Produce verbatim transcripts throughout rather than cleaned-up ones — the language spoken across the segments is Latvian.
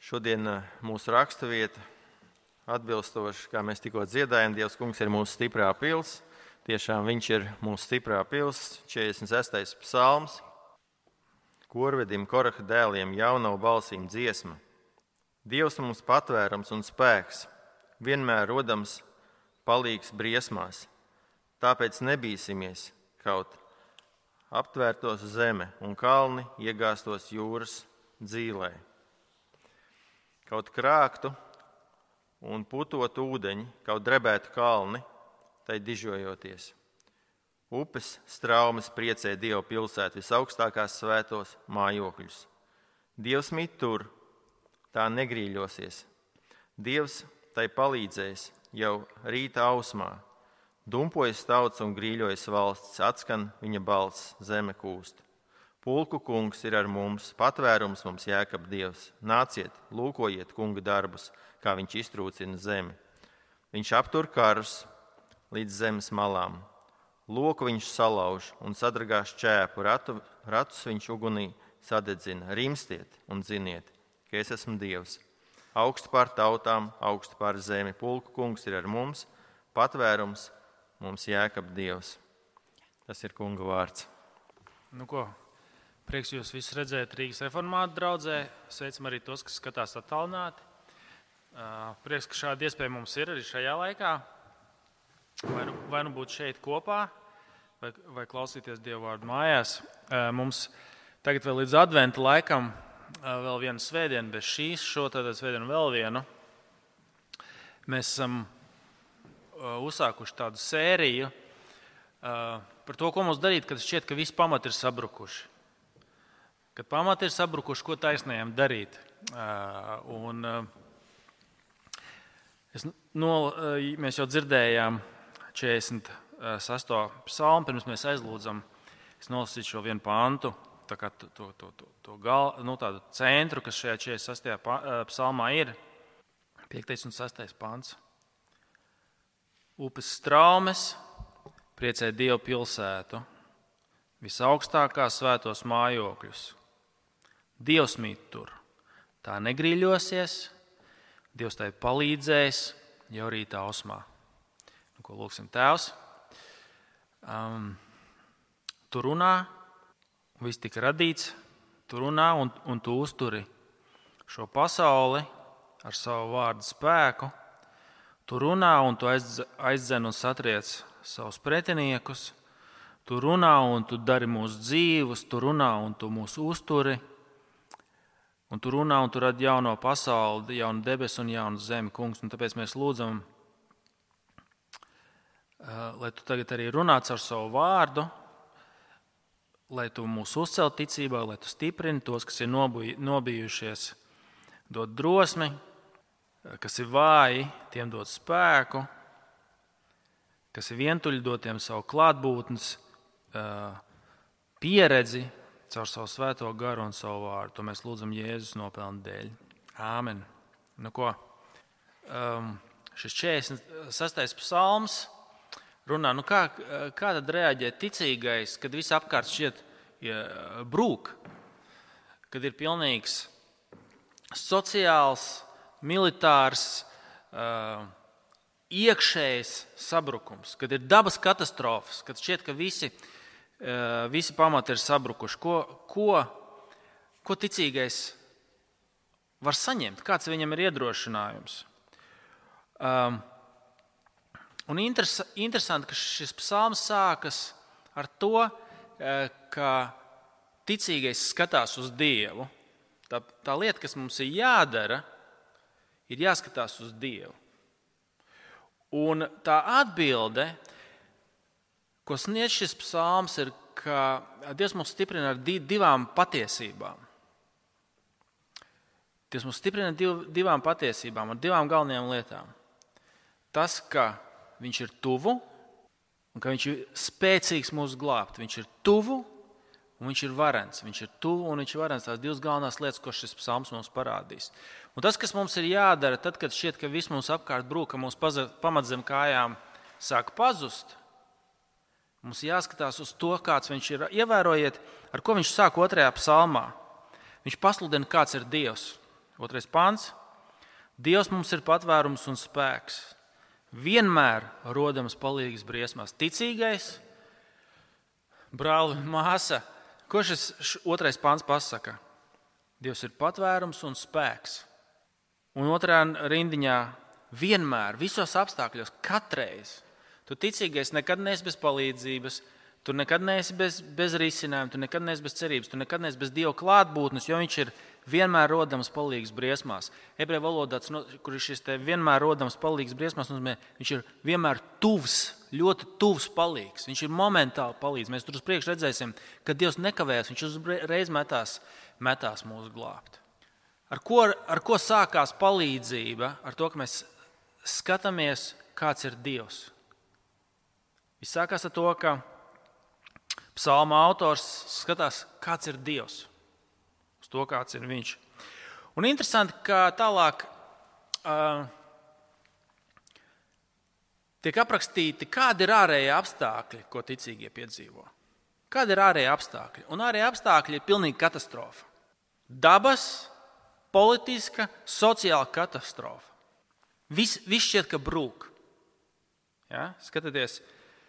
Šodien mūsu raksturvieta atbilstoši, kā mēs tikko dziedājam, Dievs kungs ir mūsu stiprā pils. Tiešām viņš ir mūsu stiprā pils. četrdesmit sestais psalms. Korvedim, Koraha dēliem, jaunavu balsīm dziesma. Dievs mums patvērums un spēks, vienmēr rodams palīgs briesmās. Tāpēc nebīsimies, kaut aptvērtos zeme un kalni iegāstos jūras dzīlē. Kaut krāktu un putot ūdeņi, kaut drebētu kalni, tai dižojoties. Upes straumes priecē Dieva pilsētu, visaugstākās svētos mājokļus. Dievs mīt tur, tā negrīļosies. Dievs tai palīdzēs jau rīta ausmā. Dumpojas tauts un grīļojas valsts, atskan viņa balss, zeme kūst. Pulku kungs ir ar mums, patvērums mums Jēkab Dievs. Nāciet, lūkojiet kunga darbus, kā viņš iztrūcina zemi. Viņš aptur karus līdz zemes malām. Loku viņš salauž un sadragās čēpu, ratu, ratus viņš ugunī sadedzina. Rimstiet un ziniet, ka es esmu Dievs. Augstu pār tautām, augstu pār zemi. Pulku kungs ir ar mums, patvērums mums Jēkab Dievs. Tas ir kunga vārds. Nu ko, prieks jūs visus redzēt Rīgas reformātu draudzē. Sveicam arī tos, kas skatās attālināti. Prieks, ka šāda iespēja mums ir arī šajā laikā. Vai nu, vai nu būt šeit kopā, vai, vai klausīties Dievu vārdu mājās. Mums tagad vēl līdz adventa laikam vēl viena svētdiena, bez šīs, šo tātad svētdienu vēl vienu. Mēs esam uzsākuši tādu sēriju par to, ko mums darīt, kad šķiet, ka visi pamati ir sabrukuši. Kad pamati ir sabrukuši, ko taisnējam darīt. Un es, no, mēs jau dzirdējām četrdesmit sesto psalmu, pirms mēs aizlūdzam. Es nolasīju šo vienu pantu, tā kā to, to, to, to gal, nu, tādu centru, kas šajā četrdesmit sestajā psalmā ir. piektais un sestais pants. Upes straumes priecē Dievu pilsētu, visaugstākās svētos mājokļus. Dievs mīt tur, tā negrīļosies, Dievs tai palīdzēs jau rīta ausmā. Nu, ko lūksim, Tēvs? Um, tu runā, viss tika radīts, tu runā un, un tu uzturi šo pasauli ar savu vārdu spēku. Tu runā un tu aizdzen un satriec savus pretiniekus. Tu runā un tu dari mūsu dzīvus, tu runā un tu mūsu uzturi. Un tu runā un tu radi jauno pasauli, jaunu debesu un jaunu zemi, kungs. Un tāpēc mēs lūdzam, lai tu tagad arī runāts ar savu vārdu, lai tu mūs uzcel ticībā, lai tu stiprini tos, kas ir nobijušies, dod drosmi, kas ir vāji, tiem dod spēku, kas ir vientuļi, dod tiem savu klātbūtnes pieredzi caur savu svēto garu un savu vārdu. To mēs lūdzam Jēzus nopelnu dēļ. Āmen. Nu ko, um, šis četrdesmit sestais psalms runā, nu kā, kā tad reaģē ticīgais, kad viss apkārt šķiet ja, brūk, kad ir pilnīgs sociāls, militārs, uh, iekšējs sabrukums, kad ir dabas katastrofas, kad šķiet, ka visi, uh, visi pamati ir sabrukuši. Ko, ko, ko ticīgais var saņemt? Kāds viņam ir iedrošinājums? Um, un interes, interesanti, ka šis psalms sākas ar to, uh, ka ticīgais skatās uz Dievu. Tā, tā lieta, kas mums ir jādara, ir jāskatās uz Dievu. Un tā atbilde, ko sniedz šis psalms, ir, ka Dievs mums stiprina ar divām patiesībām. Dievs mums stiprina div, divām patiesībām, ar divām galvenajām lietām. Tas, ka viņš ir tuvu un ka viņš ir spēcīgs mūs glābt. Viņš ir tuvu un viņš ir varens. Viņš ir tuvu un viņš ir varens. Tās divas galvenās lietas, ko šis psalms mums parādīs. Un tas, kas mums ir jādara, tad, kad šķiet, ka viss mums apkārt brūk, ka mūsu pamats zem kājām sāk pazust, mums jāskatās uz to, kāds viņš ir. Ievērojiet, ar ko viņš sāk otrajā psalmā. Viņš pasludina, kāds ir Dievs. Otrais pants. Dievs mums ir patvērums un spēks. Vienmēr rodams palīgs briesmās. Ticīgais, brāli un māsa. Ko šis otrais pants pasaka? Dievs ir patvērums un spēks. Un otrā rindiņā vienmēr, visos apstākļos, katreiz. Tu ticīgais nekad neesi bez palīdzības, tu nekad neesi bez, bez risinājuma, tu nekad neesi bez cerības, tu nekad neesi bez Dieva klātbūtnes, jo viņš ir vienmēr rodams palīgs briesmās. Ebreju valodā, kur ir šis te vienmēr rodams palīgs briesmās, nozīmē, viņš ir vienmēr tuvs, ļoti tuvs palīgs. Viņš ir momentāli palīgs. Mēs tur uz priekšu redzēsim, ka Dievs nekavējas, viņš uzreiz metās, metās mūs glābt. Ar ko, ar ko sākās palīdzība? Ar to, ka mēs skatāmies, kāds ir Dievs. Viss sākās ar to, ka psalma autors skatās, kāds ir Dievs. Uz to, kāds ir viņš. Un interesanti, ka tālāk uh, tiek aprakstīti, kādi ir ārējie apstākļi, ko ticīgie piedzīvo. Kādi ir ārējie apstākļi? Un ārējie apstākļi ir pilnīgi katastrofa. Dabas, politiska, sociāla katastrofa. Viss vis šķiet, ka brūk. Ja? Skatieties,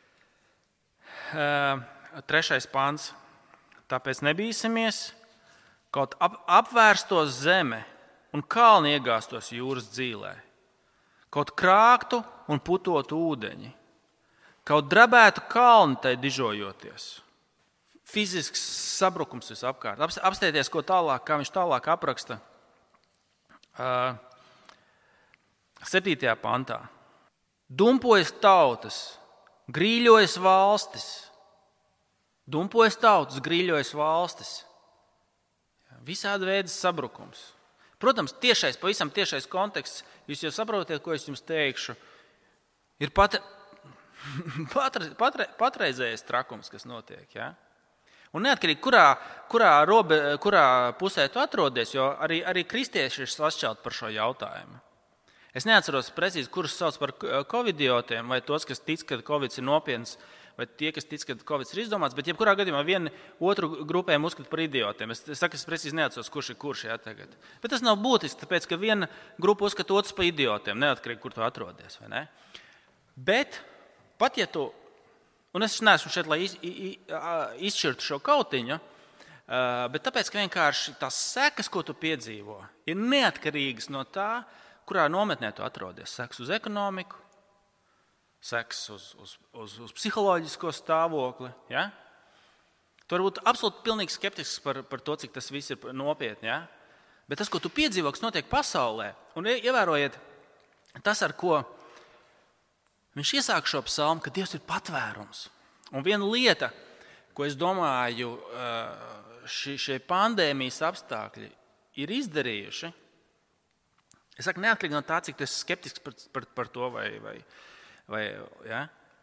uh, trešais pants. Tāpēc nebīsimies, kaut ap, apvērstos zeme un kalni iegāstos jūras dzīlē. Kaut krāktu un putotu ūdeņi. Kaut drabētu kalni tai dižojoties. Fizisks sabrukums visapkārt. Apstieties, ko tālāk, kā viņš tālāk apraksta. Uh, septītajā pantā. Dumpojas tautas, grīļojas valstis. Dumpojas tautas, grīļojas valstis. Visādi veidi sabrukums. Protams, tiešais, pavisam tiešais konteksts, jūs jau saprotiet, ko es jums teikšu, ir pat, patre, patre, patreizējais trakums, kas notiek. Ja? Un neatkarīgi, kurā, kurā, robe, kurā pusē tu atrodies, jo arī, arī kristieši ir sašķelti par šo jautājumu. Es neatceros precīzi, kurus sauc par covidiotiem, vai tos, kas tic, ka Covid ir nopietns, vai tie, kas tic, ka Covid ir izdomāts, bet jebkurā gadījumā vienu otru grupējumu uzskata par idiotiem. Es, es saku, es precīzi neatceros, kurš ir kurš jā, tagad. Bet tas nav būtiski, tāpēc, ka viena grupa uzskata otrs par idiotiem, neatkarīgi, kur tu atrodies. Vai ne? Bet, pat ja tu, un es neesmu šeit, lai iz, iz, izšķirtu šo kautiņu, bet tāpēc, ka vienkārši tās sekas, ko tu piedzīvo, ir neatkarīgas no tā, kurā nometnē tu atrodies. Seks uz ekonomiku, seks uz, uz, uz, uz psiholoģisko stāvokli. Ja? Tu vari būt absolūti pilnīgi skeptisks par, par to, cik tas viss ir nopietni. Ja? Bet tas, ko tu piedzīvo, kas notiek pasaulē, un ievērojiet, tas, ar ko viņš iesāk šo psalmu, ka Dievs ir patvērums. Un viena lieta, ko es domāju, šī, šie pandēmijas apstākļi ir izdarījuši, es saku, neatkarīgi no tā, cik tu esi skeptisks par, par, par to, vai, vai, vai ja?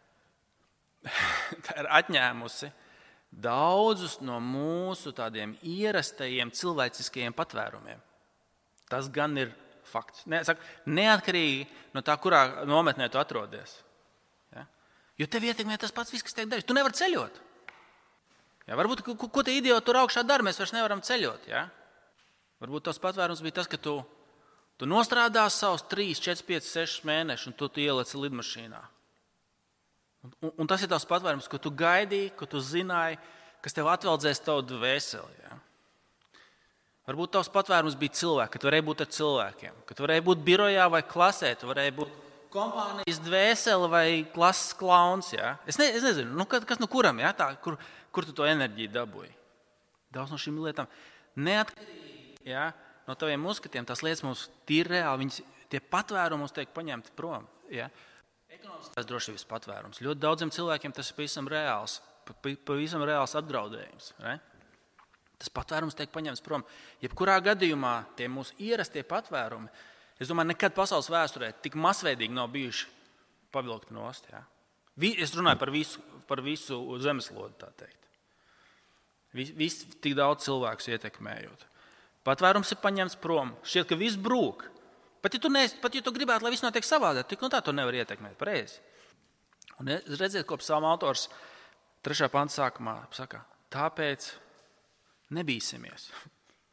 Tā ir atņēmusi daudzus no mūsu tādiem ierastajiem cilvēciskajiem patvērumiem. Tas gan ir fakts. Ne, saku, neatkarīgi no tā, kurā nometnē tu atrodies. Ja? Jo tev ietekmē tas pats viss, kas tiek darīts. Tu nevari ceļot. Ja? Varbūt, ko, ko tie idioti tur augšā dara, mēs vairs nevaram ceļot. Ja? Varbūt tas patvērums bija tas, ka tu Tu nostrādās savus trīs, četri, pieci, seši mēnešus, un tu, tu ieliec lidmašīnā. Un, un, un tas ir tavs patvērums, ko tu gaidīji, ko tu zināji, kas tev atveldzēs tavu dvēseli. Ja? Varbūt tavs patvērums bija cilvēki, ka tu varēji būt ar cilvēkiem, ka tu varēji būt birojā vai klasē, tu varēji būt kompānijas dvēseli vai klases klauns. Ja? Es, ne, es nezinu, nu, kas no kuram, ja? Tā, kur, kur tu to enerģiju dabūji. Daudz no šīm lietām neatkarīgi. Ja? No taviem uzskatiem tās lietas mums tīri reāli, viņas, tie patvērumi mums tiek paņemti prom. Ja? Ekonomiskās drošības patvērums. Ļoti daudziem cilvēkiem tas ir pavisam reāls, pavisam reāls apdraudējums. Ne? Tas patvērums tiek paņemts prom. Jebkurā gadījumā tie mūsu ierastie patvērumi, es domāju, nekad pasaules vēsturē tik masveidīgi nav bijuši pavilkti nost. Ja? Es runāju par visu, par visu zemeslodu, tā teikt. Vis, vis, tik daudz cilvēkus ietekmējot. Patvērums ir paņemts prom. Šķiet, ka viss brūk. Pat ja tu, ne, pat, ja tu gribētu, lai viss notiek savādāk, tik un tā to nevar ietekmēt. Pareizi. Un redziet, ko psalma autors trešā panta sākumā saka. Tāpēc nebīsimies.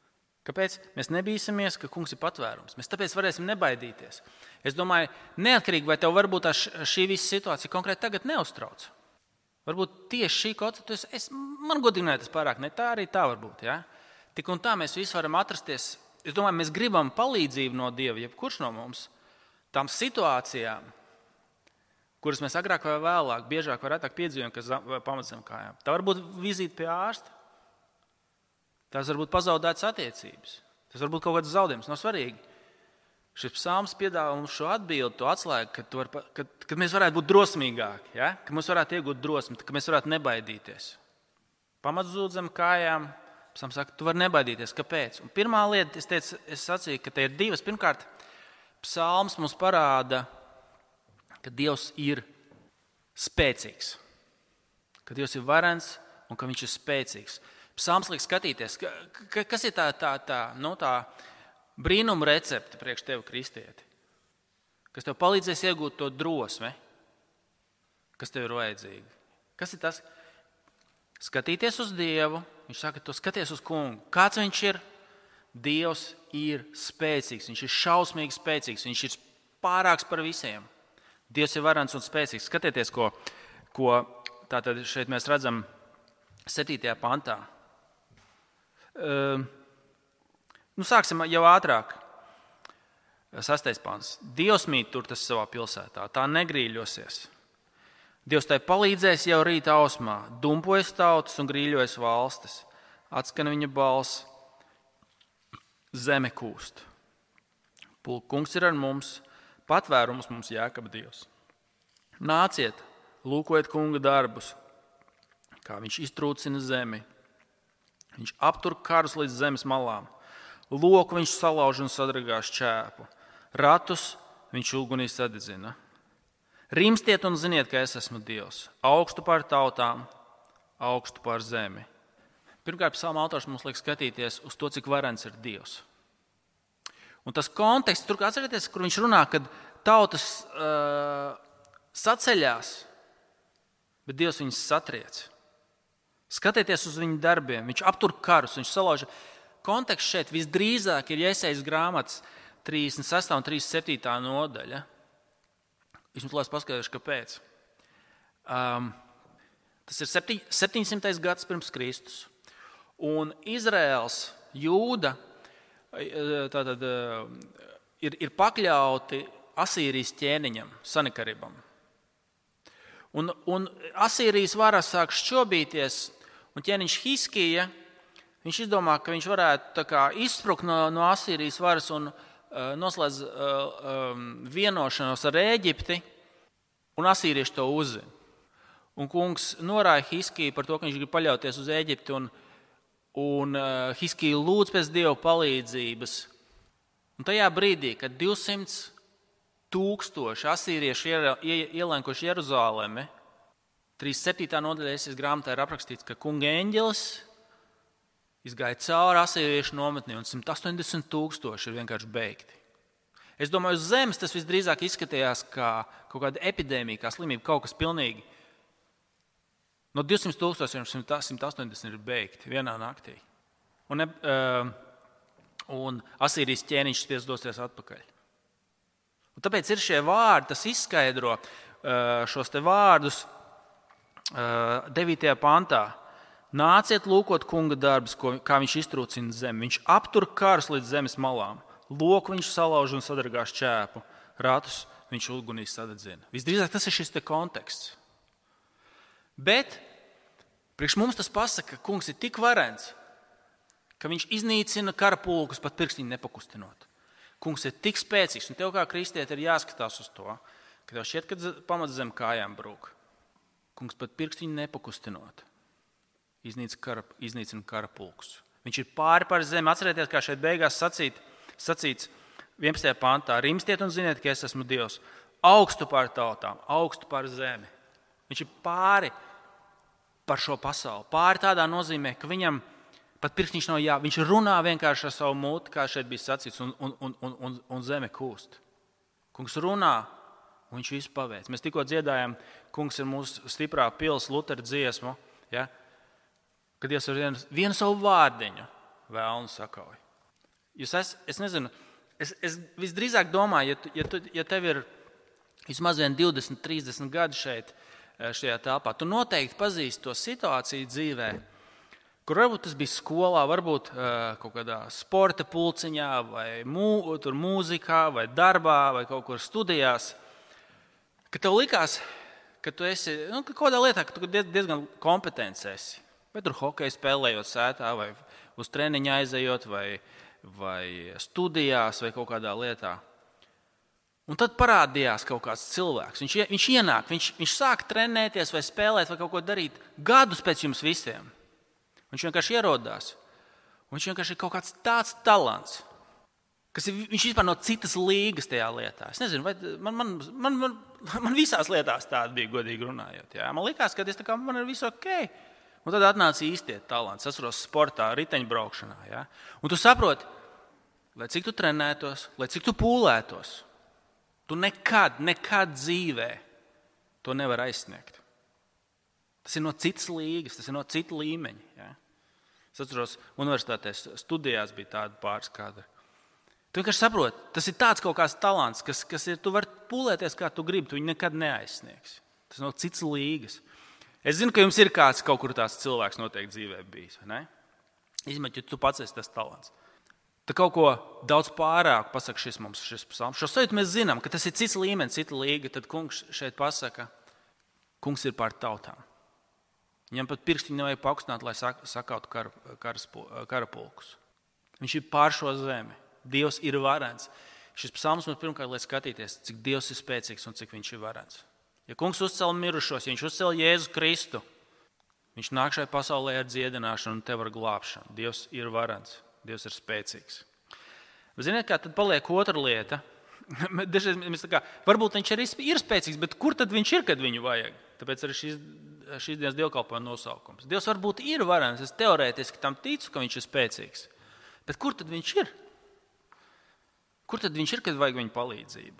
Kāpēc? Mēs nebīsimies, ka kungs ir patvērums. Mēs tāpēc varēsim nebaidīties. Es domāju, neatkarīgi vai tev varbūt tā šī visa situācija konkrēti tagad neuztrauc. Varbūt tieši šī koncepta, es, man godīgi tas pārāk ne tā arī tā varbūt. Ja? Tik un tā mēs visi varam atrasties. Es domāju, mēs gribam palīdzību no Dieva, jebkurš no mums, tām situācijām, kuras mēs agrāk vai vēlāk, biežāk vai retāk piedzīvojam, kas pamat zem kājām. Tā var būt vizīte pie ārsta. Tās var būt pazaudētas attiecības. Tas var būt kaut kāds zaudējums. Nav svarīgi. Šis psalms piedāvā mums šo atbildi, to atslēgu, kad, var, kad, kad mēs varētu būt drosmīgāki, ja? Kad mēs varētu iegūt drosmi, kad mēs varētu nebaidīties. Pamats zūd zem kājām. Psalms saka, tu vari nebaidīties. Kāpēc? Un pirmā lieta, es teicu, es sacīju, ka te ir divas. Pirmkārt, psalms mums parāda, ka Dievs ir spēcīgs. Ka Dievs ir varens un ka viņš ir spēcīgs. Psalms liek skatīties, ka, ka, kas ir tā, tā, tā, nu, tā brīnuma recepte priekš tevi, kristieti, kas tev palīdzēs iegūt to drosmi, kas tev ir vajadzīga. Kas ir tas? Skatīties uz Dievu. Viņš saka, tu skaties uz kungu. Kāds viņš ir? Dievs ir spēcīgs. Viņš ir šausmīgi spēcīgs. Viņš ir pārāks par visiem. Dievs ir varens un spēcīgs. Skatieties, ko, ko tātad šeit mēs redzam septītajā pantā. Uh, nu, sāksim jau ātrāk. Sastais pants. Dievs mīt tur tas savā pilsētā. Tā negrīļosies. Dievs tai palīdzēs jau rīta ausmā. Dumpojas tautas un grīļojas valstis. Atskan viņa balss. Zeme kūst. Kungs ir ar mums. Patvērums mums Jēkaba Dievs. Nāciet, lūkojiet kunga darbus, kā viņš iztrūcina zemi. Viņš aptur karus līdz zemes malām. Loku viņš salauž un sadragās čēpu. Ratus viņš ugunī sadedzina. Rimstiet un ziniet, ka es esmu Dievs. Augstu pār tautām, augstu pār zemi. Pirmkārt, psalma autors mums liek skatīties uz to, cik varens ir Dievs. Un tas konteksts, tur atcerieties, kur viņš runā, kad tautas uh, saceļās, bet Dievs viņus satriec. Skatieties uz viņu darbiem, viņš aptur karus, viņš salauž. Konteksts šeit visdrīzāk ir Jesajas grāmatas trīsdesmit sestā un trīsdesmit septītā nodaļa. Es jums lās paskatīšu, kāpēc. Um, tas ir septiņsimtais gads pirms Kristus. Un Izraels, Jūda, tātad, ir, ir pakļauti Asīrijas ķēniņam, Sanakeribam. Un, un Asīrijas vara sāk šķobīties, un ķēniņš Hiskija, viņš izdomā, ka viņš varētu tā kā izsprukt no, no Asīrijas varas un uh, noslēdz uh, um, vienošanos ar Ēģipti, un asīrieši to uzzina. Un kungs norāja Hiskiju par to, ka viņš grib paļauties uz Ēģipti, un, un uh, Hiskija lūdz pēc Dieva palīdzības. Un tajā brīdī, kad divsimt tūkstoši asīrieši ielenkuši Jeruzalemi, trīsdesmit septītā nodaļā Jesajas grāmatā ir aprakstīts, ka kunga eņģelis izgāja cauri asīriešu nometnē, un simt astoņdesmit tūkstoši ir vienkārši beigti. Es domāju, uz zemes tas visdrīzāk izskatījās kā kaut kāda epidēmija, kā slimība, kaut kas pilnīgi. No divsimt tūkstošiem simt astoņdesmit ir beigti vienā naktī. Un, uh, un Asīrijas ķēniņš spies dosties atpakaļ. Un tāpēc ir šie vārdi, tas izskaidro uh, šos te vārdus uh, devītajā pantā. Nāciet lūkot kunga darbus, ko, kā viņš iztrūcina zemi. Viņš aptur karus līdz zemes malām. Loku viņš salauž un sadragās čēpu. Ratus viņš ugunī sadedzina. Visdrīzāk tas ir šis te konteksts. Bet priekš mums tas pasaka, ka kungs ir tik varens, ka viņš iznīcina kara pulkus pat pirkstiņu nepakustinot. Kungs ir tik spēcīgs, un tev kā kristieti ir jāskatās uz to, ka tev šķiet, ka pamats zem kājām brūk. Kungs pat pirkstiņu nepakustinot. Iznīcina kara, iznīcina kara pulkus. Viņš ir pāri par zemi. Atcerieties, kā šeit beigās sacīt, sacīts vienpadsmitajā pantā. Rimstiet un ziniet, ka es esmu Dievs. Augstu pār tautām, augstu pār zemi. Viņš ir pāri par šo pasauli. Pāri tādā nozīmē, ka viņam pat pirkstiņš nav jā. Viņš runā vienkārši ar savu muti, kā šeit bija sacīts, un, un, un, un, un zeme kūst. Kungs runā, un viņš visu paveic. Mēs tikko dziedājām, kungs ir mūsu stiprā pils, Lutera dziesmu, ja? Kad Dievs ar vienu, vienu savu vārdiņu vēlnu sakauj. Jūs es, es nezinu, es, es visdrīzāk domāju, ja, tu, ja, tu, ja tev ir vismaz vien divdesmit, trīsdesmit gadi šeit, šajā telpā, tu noteikti pazīsti to situāciju dzīvē, kur varbūt tas bija skolā, varbūt kaut kādā sporta pulciņā, vai mū, tur mūzikā, vai darbā, vai kaut kur studijās, ka tev likās, ka tu esi, nu, ka kādā lietā, ka tu diezgan kompetents esi. Vai tur hokeju spēlējot sētā, vai uz treniņu aizejot, vai, vai studijās, vai kaut kādā lietā. Un tad parādījās kaut kāds cilvēks. Viņš, viņš ienāk, viņš, viņš sāk trenēties vai spēlēt vai kaut ko darīt gadus pēc jums visiem. Viņš vienkārši ierodās. Un viņš vienkārši ir kaut kāds tāds talants, kas ir, viņš vispār no citas līgas tajā lietā. Es nezinu, vai man, man, man, man, man visās lietās tāda bija, godīgi runājot. Jā. Man likās, ka es tā kā man ir visu ok. Un tad atnāca īstie talanti. Es atceros sportā, riteņbraukšanā. Ja? Un tu saproti, lai cik tu trenētos, lai cik tu pūlētos, tu nekad, nekad dzīvē to nevar aizsniegt. Tas ir no citas līgas, tas ir no cita līmeņa. Ja? Es atceros, universitātēs studijās bija tāda pāris kadri. Tu vienkārši saproti, tas ir tāds kaut kāds talants, kas, kas ir, tu vari pūlēties, kā tu gribi, tu viņu nekad neaizsniegs. Tas ir no citas līgas. Es zinu, ka jums ir kāds kaut kur tāds cilvēks noteikti dzīvē bijis, vai ne? Izmet, ja tu pats esi tas talants. Tad kaut ko daudz pārāk pasaka šis mums, šis psalms. Šo sajūtu mēs zinām, ka tas ir cits līmenis, cita līga. Tad kungs šeit pasaka, kungs ir pār tautām. Viņam pat pirkstiņu nevajag paaugstināt, lai sakautu kar, karas, karapulkus. Viņš ir pār šo zemi. Dievs ir varens. Šis psalms mums pirmkārt, lai skatīties, cik Dievs ir spēcīgs un cik viņš ir varens. Ja kungs uzcēla mirušos, ja viņš uzcēla Jēzu Kristu, viņš nāk šai pasaulē ar dziedināšanu un tev ar glābšanu. Dievs ir varens, Dievs ir spēcīgs. Bet ziniet, kā tad paliek otra lieta? Dažreiz mēs tā kā, varbūt viņš arī ir spēcīgs, bet kur tad viņš ir, kad viņu vajag? Tāpēc arī šīs, šīs dienas dievkalpojuma nosaukums. Dievs varbūt ir varens, es teorētiski tam ticu, ka viņš ir spēcīgs. Bet kur tad viņš ir? Kur tad viņš ir, kad vajag viņa palīdzību?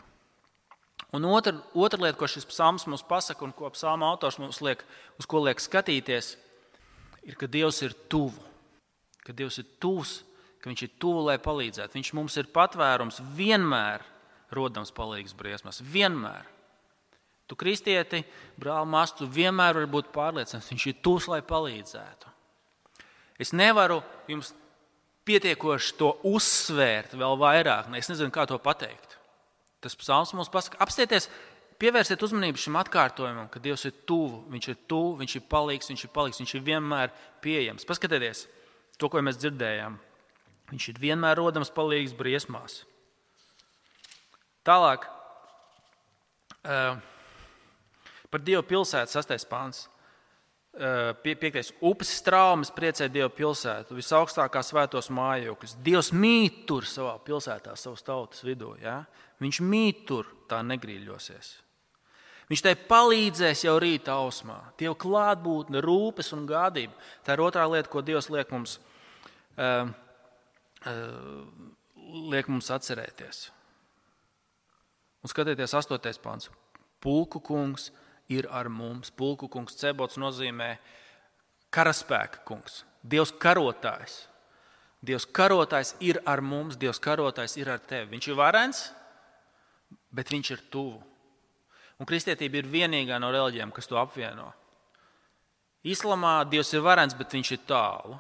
Un otra, otra lieta, ko šis psalms mums pasaka un ko psalma autors mums liek, uz ko liek skatīties, ir, ka Dievs ir tuvu. Ka Dievs ir tuvs, ka viņš ir tuvu, lai palīdzētu. Viņš mums ir patvērums vienmēr rodams palīgs briesmās. Vienmēr. Tu kristieti, brāl, māsu, tu vienmēr vari būt pārliecināts. Viņš ir tuvs, lai palīdzētu. Es nevaru jums pietiekoši to uzsvērt vēl vairāk. Es nezinu, kā to pateikt. Tas psalms mums pasaka, apstieties, pievērsiet uzmanību šim atkārtojumam, ka Dievs ir tuvu, viņš ir tuvu, viņš ir palīgs, viņš ir palīgs, viņš ir vienmēr pieejams. Paskatieties to, ko mēs dzirdējām. Viņš ir vienmēr rodams palīgs briesmās. Tālāk, uh, par Dievu pilsētu sastais pāns. Uh, pie, piektais. Upes straumes priecē Dievu pilsētu, visaugstākā svētos mājokļus. Dievs mīt tur savā pilsētā, savas tautas vidū. Ja? Viņš mīt tur, tā negrīļosies. Viņš tai palīdzēs jau rīta ausmā. Dieva klātbūtne, rūpes un gādība. Tā ir otrā lieta, ko Dievs liek mums, uh, uh, liek mums atcerēties. Un skatieties, astotais pāns. Pulku kungs ir ar mums. Pulku kungs Cebots nozīmē karaspēka kungs. Dievs karotājs. Dievs karotājs ir ar mums, Dievs karotājs ir ar tevi. Viņš ir varens, bet viņš ir tuvu. Un kristietība ir vienīgā no reliģijām, kas to apvieno. Islamā Dievs ir varens, bet viņš ir tālu.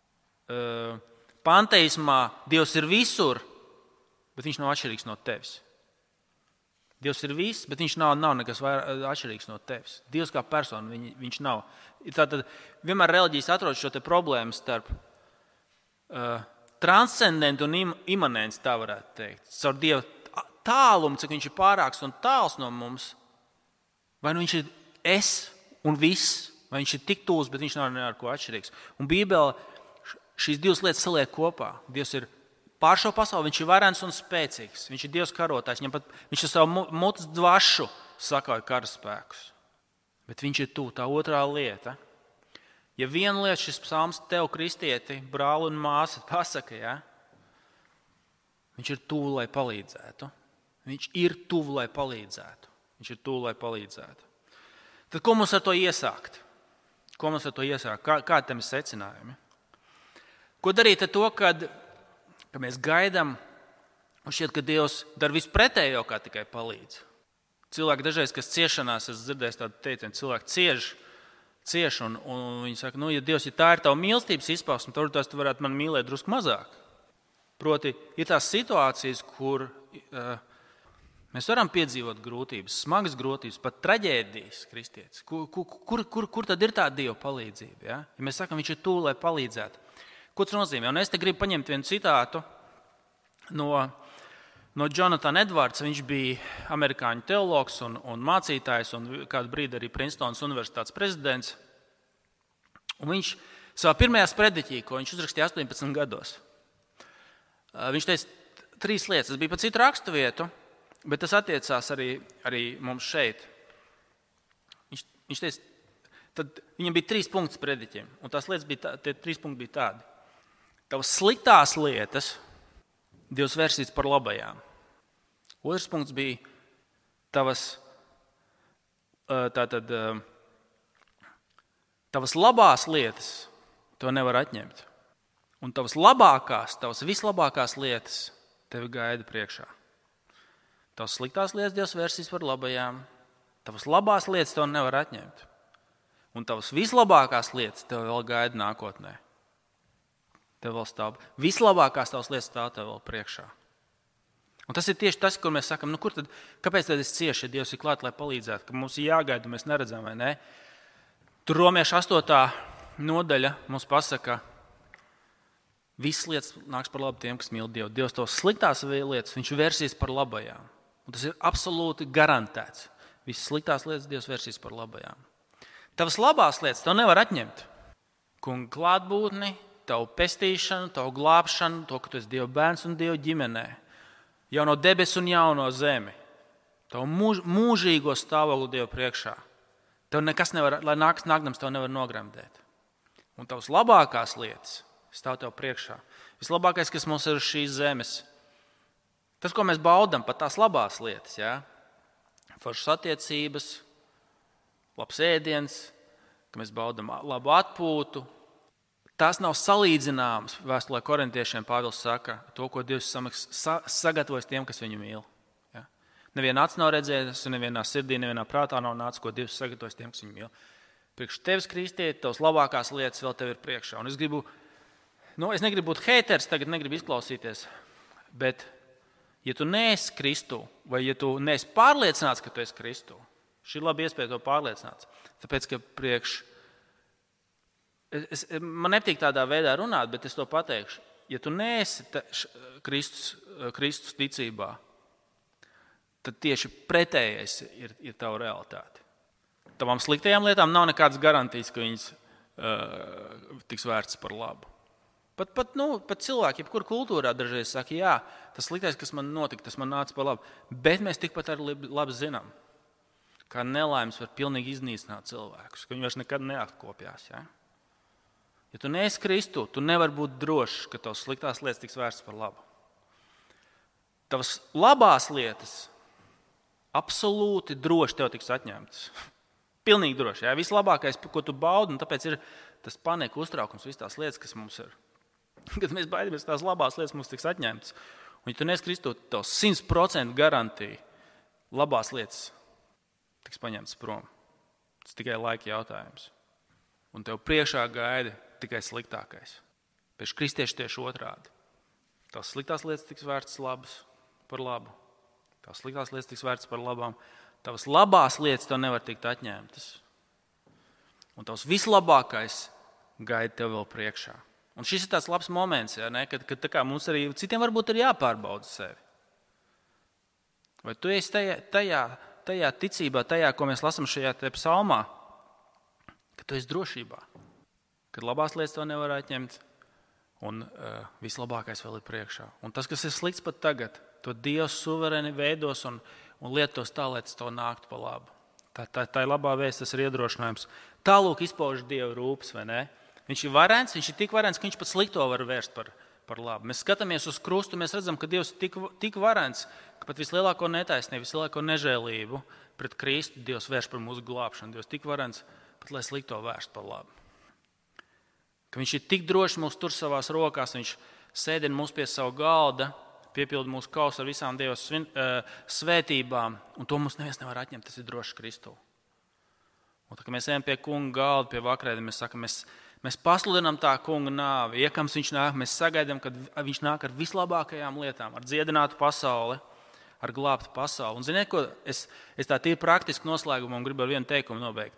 Panteismā Dievs ir visur, bet viņš nav atšķirīgs no tevis. Dievs ir viss, bet viņš nav, nav nekas atšķirīgs no tevis. Dievs kā persona, viņ, viņš nav. Tātad vienmēr reliģijas atrod šo te problēmu starp uh, transcendentu un im, imanenci, tā varētu teikt. Caur Dievu tālumu, cik viņš ir pārāks un tāls no mums, vai nu viņš ir es un viss, vai viņš ir tik tūls, bet viņš nav ne ar ko atšķirīgs. Un Bībele šīs divas lietas saliek kopā. Dievs ir pār šo pasauli, viņš ir varens un spēcīgs. Viņš ir Dievs karotājs, viņam pat, viņš ar savu mutes dvašu sakauj karaspēkus. Bet viņš ir tuvu, tā otrā lieta. Ja viena lieta šis psalms tev, kristieti, brāli un māsa, pasaka, ja, viņš ir tuvu, lai palīdzētu. Viņš ir tuvu, lai palīdzētu. Viņš ir tuvu, lai palīdzētu. Tad ko mums ar to iesākt? Ko mums ar to iesākt? Kā, kā tam ir secinājumi? Ko darīt ar to, kad ka mēs gaidām, un šķiet, ka Dievs dara visu pretējo, kā tikai palīdz. Cilvēki dažreiz, kas ciešanās, es dzirdēju tādu teicienu, cilvēki cieš, cieš, un, un viņi saka, nu, ja Dievs, ja tā ir tava mīlestības izpausme, tad tu varētu man mīlēt drusku mazāk. Proti, ir tās situācijas, kur uh, mēs varam piedzīvot grūtības, smagas grūtības, pat traģēdijas, kristietis. Kur, kur, kur, kur, kur tad ir tā Dieva palīdzība? Ja, ja mēs sakam, viņš ir tuvu, lai palīdzētu. Ko tas nozīmē? Un es te gribu paņemt vienu citātu no, no Jonathan Edwards. Viņš bija amerikāņu teologs un, un mācītājs un kādu brīdi arī Princetonas universitātes prezidents. Un viņš savā pirmajā sprediķī, ko viņš uzrakstīja astoņpadsmit gados, viņš teica trīs lietas. Tas bija pa citu rakstu vietu, bet tas attiecās arī, arī mums šeit. Viņš, viņš teica, tad viņam bija trīs punkti sprediķiem, un tās lietas bija tā, tie trīs punkti bija tādi. Tavas sliktās lietas Dievs vērsīs par labajām. Otrs punkts bija tavas, tātad, tavas labās lietas to nevar atņemt. Un tavas labākās, tavas vislabākās lietas tevi gaida priekšā. Tavas sliktās lietas Dievs vērsīs par labajām. Tavas labās lietas to nevar atņemt. Un tavas vislabākās lietas tev vēl gaida nākotnē. Tev vēl stāv. Vislabākās tavas lietas stāv tev vēl priekšā. Un tas ir tieši tas, kur mēs sakam, nu kur tad, kāpēc tad es cieši, ja Dievs ir klāt, lai palīdzētu, ka mums ir jāgaida, mēs neredzam, vai ne? Tur Romiešu astotā nodaļa mums pasaka, visas lietas nāks par labu tiem, kas mīl Dievu. Dievs tos sliktās lietas, viņš vērsīs par labajām. Un tas ir absolūti garantēts. Visas sliktās lietas Dievs vērsīs par labajām. Tavas labās lietas tev nevar atņemt. Kunga klātbūtni, tavu pestīšanu, tavu glābšanu, to, ka tu esi Dieva bērns un Dieva ģimenē. Jauno debesu un jauno zemi. Tavu mūž, mūžīgo stāvokli Dieva priekšā. Tev nekas nevar, lai nāks nākdams, tev nevar nogremdēt. Un tavas labākās lietas stāv tev priekšā. Vislabākais, kas mums ir uz šīs zemes. Tas, ko mēs baudam, pat tās labās lietas, ja? Foršas attiecības, labs ēdiens, ka mēs baudam labu atpūtu. Tās nav salīdzināmas. Vēstulē korintiešiem Pāvils saka to, ko Dievs sagatavojas tiem, kas viņu mīl. Ja? Neviena acs nav redzējusi, nevienā sirdī, nevienā prātā nav nācis, ko Dievs sagatavojas tiem, kas viņu mīl. Priekš tevis, kristieti, tavas labākās lietas vēl tev ir priekšā. Un es gribu, nu, es negribu būt heiters, tagad negribu izklausīties, bet ja tu neesi Kristu, vai ja tu neesi pārliecināts, ka tu esi Kristu, šī ir laba iespēja to pārliecināts. Tāpēc, ka priekš Es, man nepatīk tādā veidā runāt, bet es to pateikšu. Ja tu neesi Kristus, Kristus ticībā, tad tieši pretējais ir, ir tava realitāte. Tavām sliktajām lietām nav nekādas garantijas, ka viņas uh, tiks vērts par labu. Pat, pat, nu, pat cilvēki, jebkur kultūrā dažreiz saka, jā, tas sliktais, kas man notika, tas man nāca par labu. Bet mēs tikpat arī labi zinām, kā nelaimes var pilnīgi iznīcināt cilvēkus, ka viņi vairs nekad neatkopjās. Ja? Ja tu neesi Kristu, tu nevari būt drošs, ka tavas sliktās lietas tiks vērstas par labu. Tavas labās lietas absolūti droši tev tiks atņemtas. Pilnīgi droši. Ja? Vislabākais, ko tu baudi, un tāpēc ir tas panika uztraukums, visas tās lietas, kas mums ir. Kad mēs baidamies, tās labās lietas mums tiks atņemtas. Un ja tu neesi Kristu, tavs simt procentu garantija labās lietas tiks paņemtas prom. Tas tikai laika jautājums. Un tev priekšā gaida tikai sliktākais. Pēc kristieši tieši otrādi. Tās sliktās lietas tiks vērtas labas par labu. Tās sliktās lietas tiks vērtas par labām. Tavas labās lietas tev nevar tikt atņemtas. Un tavs vislabākais gaida tev vēl priekšā. Un šis ir tāds labs moments, ja, ne? Kad, kad tā kā mums arī citiem varbūt ir jāpārbauda sevi. Vai tu esi tajā, tajā, tajā ticībā, tajā, ko mēs lasām šajā te psalmā, ka tu esi drošībā. Kad labās lietas to nevar atņemt, un uh, vislabākais vēl ir priekšā. Un tas, kas ir slikts pat tagad, to Dievs suverēni veidos un, un lietos tā, lai tas to nāktu pa labu. Tā, tā, tā ir labā vēsts, tas ir iedrošinājums. Tālūk izpauž Dieva rūpes, vai ne? Viņš ir varens, viņš ir tik varens, ka viņš pat slikto var vērst par, par labu. Mēs skatāmies uz krustu, mēs redzam, ka Dievs ir tik, tik varens, ka pat vislielāko netaisnību, vislielāko nežēlību pret Kristu Dievs vērš par mūsu glābšanu. Dievs tik varens, pat lai slikto vērst par labu. Ka viņš ir tik droši mūs tur savās rokās, viņš sēdina mūs pie savu galda, piepilda mūsu kausu ar visām Dieva svin, uh, svētībām, un to mums neviens nevar atņemt, tas ir droši Kristū. Un tā, kad mēs ejam pie kunga galda, pie vakarēdiem, mēs sakam, mēs, mēs pasludinām tā kunga nāvi, iekams viņš nāk, mēs sagaidām, kad viņš nāk ar vislabākajām lietām, ar dziedinātu pasauli, ar glābtu pasauli. Un ziniet, ko es, es tā tīri praktiski noslēgumam gribu ar vienu teikumu nobeigt.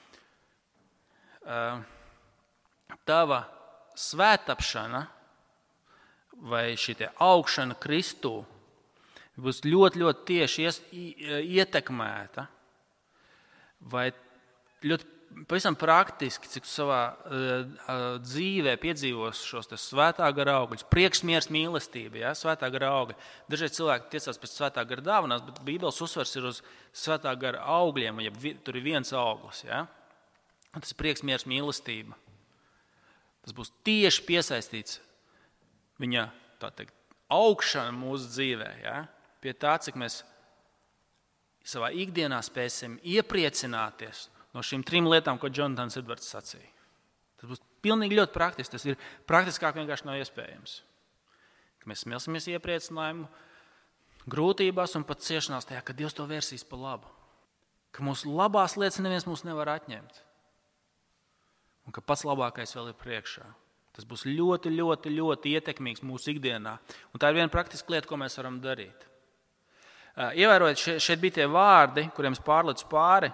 Uh, tava svētapšana vai šī augšana Kristū būs ļoti, ļoti tieši ies, ietekmēta vai ļoti pavisam praktiski, cik savā uh, dzīvē piedzīvos šos svētā gara augļus, prieks, miers, mīlestība, ja? Svētā gara augļi. Dažreiz cilvēki tiecās pēc svētā gara dāvanās, bet Bībeles uzsvars ir uz svētā gara augļiem, ja tur ir viens auglis. Ja? Un tas ir prieks, miers, mīlestība. Tas būs tieši piesaistīts viņa tā teikt, augšana mūsu dzīvē, ja? Pie tā, cik mēs savā ikdienā spēsim iepriecināties no šīm trim lietām, ko Jonatans Edvards sacīja. Tas būs pilnīgi ļoti praktiski, tas ir praktiskāk vienkārši nav iespējams. Ka mēs smelsimies iepriecinājumu grūtībās un pat ciešanās tajā, ka Dievs to vērsīs pa labu. Ka mūsu labās lietas neviens mūs nevar atņemt. Un ka pats labākais vēl ir priekšā. Tas būs ļoti, ļoti, ļoti ietekmīgs mūsu ikdienā. Un tā ir viena praktiska lieta, ko mēs varam darīt. Ievērojot, šeit bija tie vārdi, kuriem es pārlecu pāri.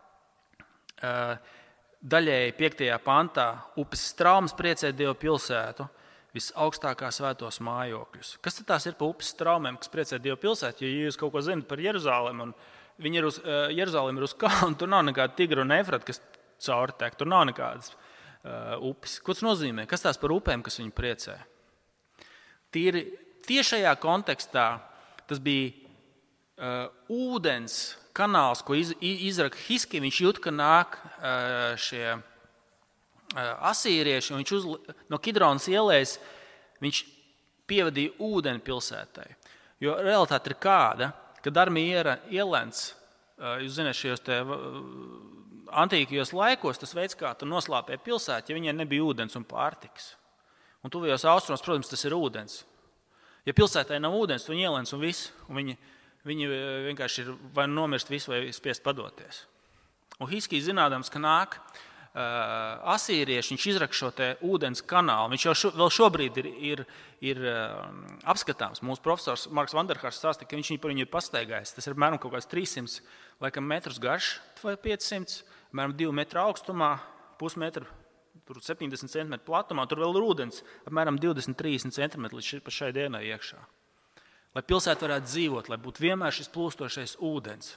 Daļēji piektajā pantā upes straumes priecē Dievu pilsētu, visaugstākā svētos mājokļus. Kas tad tās ir pa upes straumēm, kas priecē Dievu pilsētu? Ja jūs kaut ko zinat par Jeruzalemi, un viņi ir uz, Jeruzalemi ir uz kalnu, tur nav nekāda Tigra un Eifrata, kas cauri tek, tur nav nekādas uh, upes. Ko tas nozīmē? Kas tās par upēm, kas viņu priecē? Tīri tiešajā kontekstā tas bija uh, ūdens kanāls, ko iz, izraka Hiski. Viņš jūt, ka nāk uh, šie uh, asīrieši, un viņš uz, no Kidronas ielēs viņš pievadīja ūdeni pilsētai. Jo realitāte ir kāda, kad armija ielēns, uh, jūs zināt, šajos te uh, antīkajos laikos, tas veids, kā tu noslāpēji pilsētu, ja viņai nebija ūdens un pārtiks. Un tuvajos austrumos, protams, tas ir ūdens. Ja pilsētai nav ūdens, tu viņi ielēns un viss, un viņi, viņi vienkārši ir vai nomirst visu, vai spiest padoties. Un Hiskijs zinādams, ka nāk uh, asīrieši, viņš izraka šo te ūdens kanālu. Viņš jau šo, vēl šobrīd ir, ir, ir uh, apskatāms. Mūsu profesors Marks Vanderhārsts stāsta, ka viņš viņu par viņu ir pastaigājis. Tas ir apmēram kaut kāds trīssimts laikam metrus garš vai piecsimts, apmēram divu metru augstumā, pusmetru, tur septiņdesmit centimetru platumā. Tur vēl ir ūdens, apmēram divdesmit trīsdesmit centimetru līdz pa šai dienai iekšā. Lai pilsēta varētu dzīvot, lai būtu vienmēr šis plūstošais ūdens.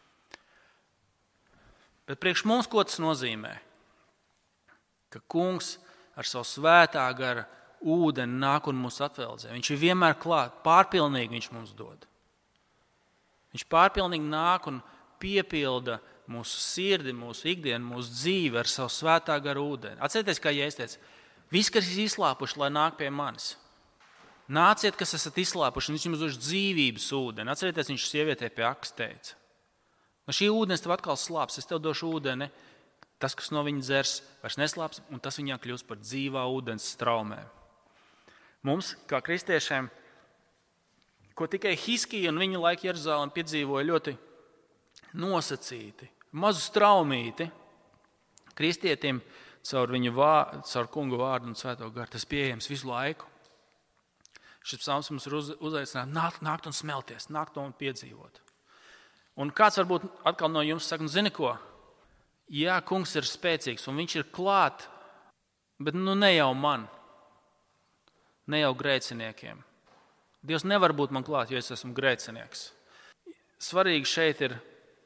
Bet priekš mums, ko tas nozīmē? Ka kungs ar savu svētā gara ūdeni nāk un mūs atveldzē. Viņš ir vienmēr klāt, pārpilnīgi viņš mums dod. Viņš pārpilnīgi nāk un piepilda mūsu sirdi, mūsu ikdienu, mūsu dzīvi ar savu svētā gara ūdeni. Atcerieties, kā Jēzus teica, visi, kas ir izslāpuši, lai nāk pie manis. Nāciet, kas esat izslāpuši, un viņš jums dos dzīvības ūdeni. Atcerieties, viņš sievietē pie akas teica. No šī ūdens tev atkal slāps, es tev došu ūdeni, tas, kas no viņa dzers, vairs neslāps, un tas viņā kļūst par dzīvā ūdens straumēm. Mums, kā kristiešiem, ko tikai Hiskija un viņa laika Jeruzalem piedzīvoja ļoti nosacīti, mazu straumīti, kristietim caur viņu vārdu, caur kungu vārdu un svēto garu, tas pieejams visu laiku. Šis psalms mums ir uz, uzaicināt nākt, nākt un smelties, nākt un piedzīvot. Un kāds varbūt atkal no jums saka, nu zini ko, jā, kungs ir spēcīgs un viņš ir klāt, bet nu ne jau man, ne jau grēciniekiem. Dievs nevar būt man klāt, jo es esmu grēcinieks. Svarīgi šeit ir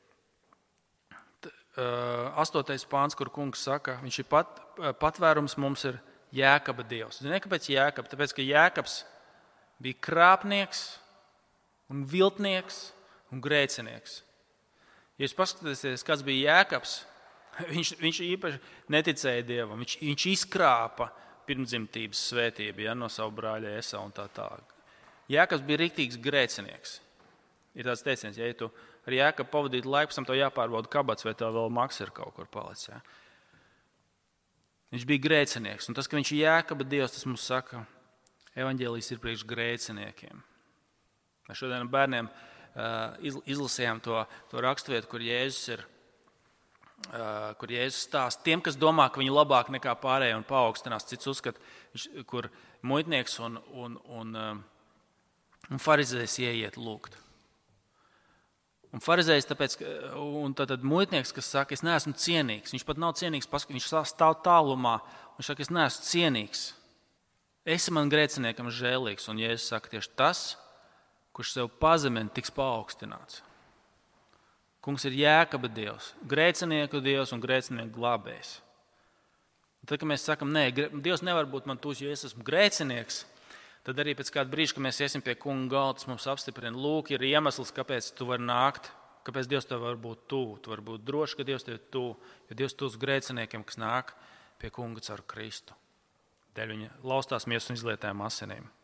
uh, astotais pāns, kur kungs saka, viņš ir pat, patvērums mums ir Jēkaba Dievs. Zini, kāpēc Jēkab? Tāpēc, ka Jēkabs bija krāpnieks un viltnieks un grēcinieks. Ja jūs paskatāties, kāds bija Jēkabs, viņš, viņš īpaši neticēja Dievam, viņš, viņš izkrāpa pirmdzimtības svētību, ja, no savu brāļa Esau un tā tālāk. Jēkabs bija riktīgs grēcinieks. Ir tāds teiciens, ja tu ar Jēkabu pavadītu laiku, pēc tam tev jāpārbauda kabats, vai tev vēl maks ir kaut kur palicis. Ja. Viņš bija grēcinieks, un tas, ka viņš ir Jēkaba Dievs, tas mums saka, Evaņģēlijs ir priekš grēciniekiem. Mēs šodien bērniem uh, izlasījām to, to raksturvietu, kur Jēzus ir, uh, kur Jēzus stāsta tiem, kas domā, ka viņi labāk nekā pārējie un paaugstinās. Cits uzskat, kur muitnieks un, un, un, uh, un farizējs ieiet lūgt. Un farizējs, tāpēc, un tad, tad muitnieks, kas saka, es neesmu cienīgs, viņš pat nav cienīgs, viņš stāv tālumā, viņš saka, es neesmu cienīgs. Esi man grēciniekam žēlīgs, un Jēzus saka, tieši tas, kurš sev pazemina, tiks paaugstināts. Kungs ir Jēkaba Dievs, grēcinieku Dievs un grēcinieku glābējs. Un tad, kad mēs sakam, nē, Dievs nevar būt man tūs, jo es esmu grēcinieks, tad arī pēc kāda brīža, kad mēs iesim pie kunga galda, mums apstiprina, lūk, ir iemesls, kāpēc tu vari nākt, kāpēc Dievs tev var būt tuvu. Tu vari būt droši, ka Dievs tev ir tuvu, jo Dievs tūs grēciniekiem, kas nāk pie kunga caur Kristu. Dēļ viņa laustās miesas un izlietējām asinīm.